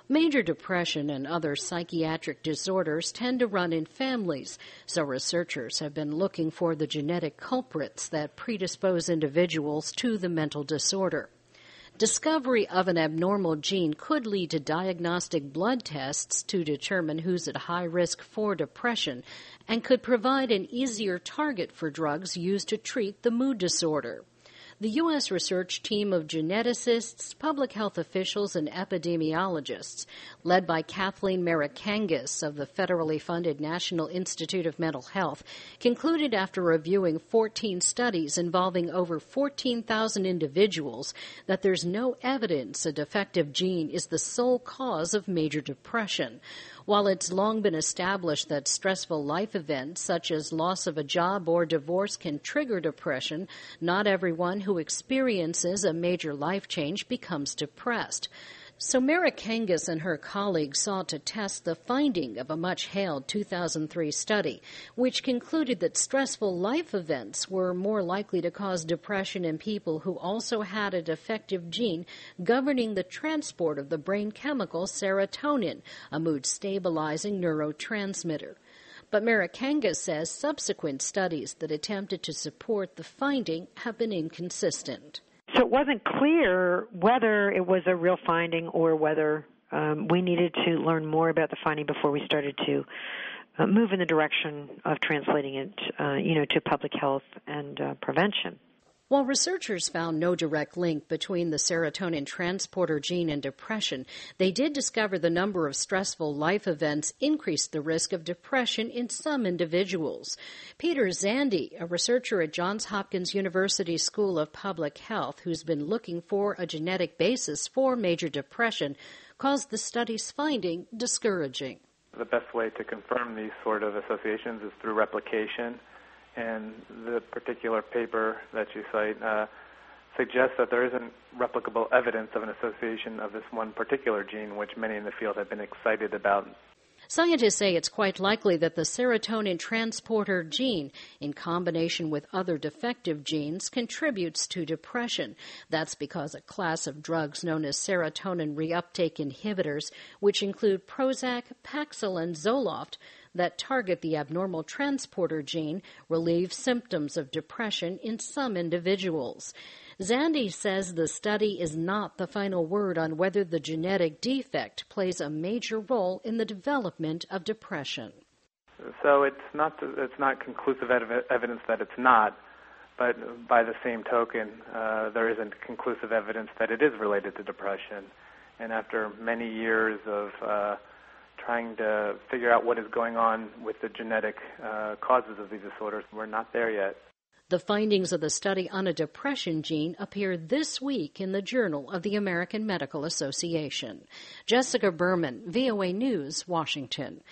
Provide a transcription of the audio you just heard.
Major depression and other psychiatric disorders tend to run in families, so researchers have been looking for the genetic culprits that predispose individuals to the mental disorder. Discovery of an abnormal gene could lead to diagnostic blood tests to determine who's at high risk for depression and could provide an easier target for drugs used to treat the mood disorder. The U.S. research team of geneticists, public health officials, and epidemiologists, led by Kathleen Marikangis of the federally funded National Institute of Mental Health, concluded after reviewing 14 studies involving over 14,000 individuals that there's no evidence a defective gene is the sole cause of major depression. While it's long been established that stressful life events such as loss of a job or divorce can trigger depression, not everyone who experiences a major life change becomes depressed. So Marikangis and her colleagues sought to test the finding of a much-hailed 2003 study, which concluded that stressful life events were more likely to cause depression in people who also had a defective gene governing the transport of the brain chemical serotonin, a mood-stabilizing neurotransmitter. But Marikangis says subsequent studies that attempted to support the finding have been inconsistent. So it wasn't clear whether it was a real finding or whether we needed to learn more about the finding before we started to move in the direction of translating it, to public health and prevention. While researchers found no direct link between the serotonin transporter gene and depression, they did discover the number of stressful life events increased the risk of depression in some individuals. Peter Zandi, a researcher at Johns Hopkins University School of Public Health who's been looking for a genetic basis for major depression, calls the study's finding discouraging. The best way to confirm these sort of associations is through replication. And the particular paper that you cite suggests that there isn't replicable evidence of an association of this one particular gene, which many in the field have been excited about. Scientists say it's quite likely that the serotonin transporter gene, in combination with other defective genes, contributes to depression. That's because a class of drugs known as serotonin reuptake inhibitors, which include Prozac, Paxil, and Zoloft, that target the abnormal transporter gene, relieve symptoms of depression in some individuals. Zandi says the study is not the final word on whether the genetic defect plays a major role in the development of depression. So it's not conclusive evidence that it's not, but by the same token, there isn't conclusive evidence that it is related to depression. And after many years of trying to figure out what is going on with the genetic causes of these disorders, we're not there yet. The findings of the study on a depression gene appear this week in the Journal of the American Medical Association. Jessica Berman, VOA News, Washington.